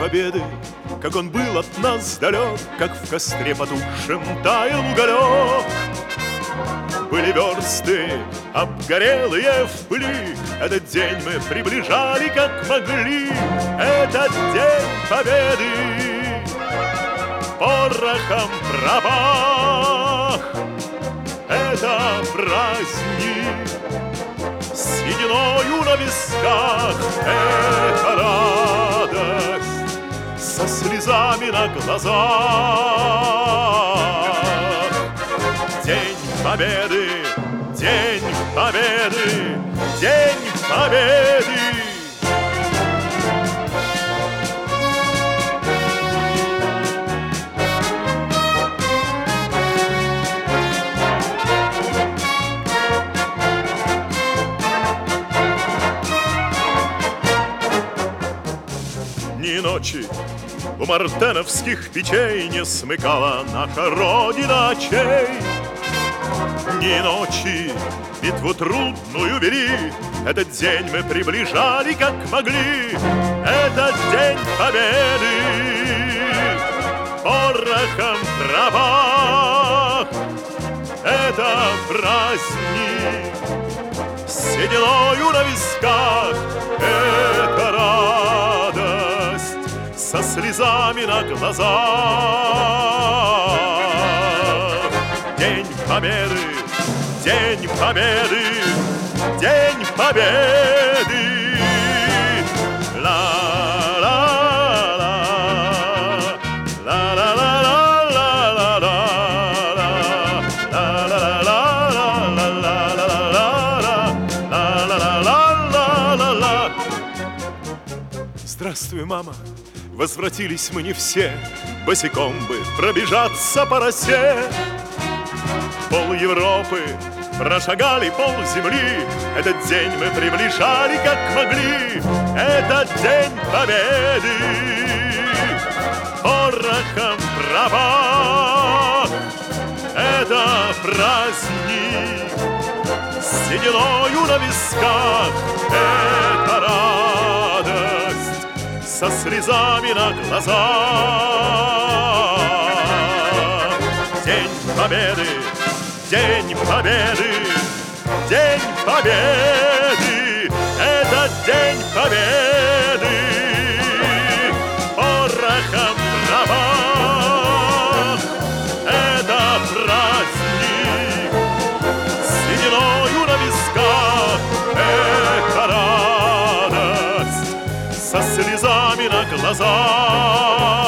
победы, как он был от нас далек, как в костре потухшем таял уголек. Были версты обгорелые в пыли, этот день мы приближали, как могли. Этот день победы порохом пропах. Это праздник с сединою на висках. Это радость со слезами на глазах. День победы, день победы, день победы. Ни ночи у мартеновских печей не смыкала наша Родина очей. Ни ночи битву трудную вели, этот день мы приближали, как могли. Этот день победы порохом пропах. Это праздник с сединою на висках. Это радость со слезами на глазах. День победы, день победы, день победы. Ла-ла-ла, ла-ла-ла-ла-ла-ла-ла, ла-ла-ла-ла-ла-ла-ла-ла-ла-ла-ла-ла-ла. Здравствуй, мама, возвратились мы не все, босиком бы пробежаться по росе. Пол Европы прошагали, пол земли, этот день мы приближали, как могли. Этот день победы порохом пропах. Это праздник с сединою на висках. Это радость со слезами на глазах. День победы, день победы, день победы. Это день победы порохом пропах. Это праздник с сединою на висках. Это радость со слезами на глазах.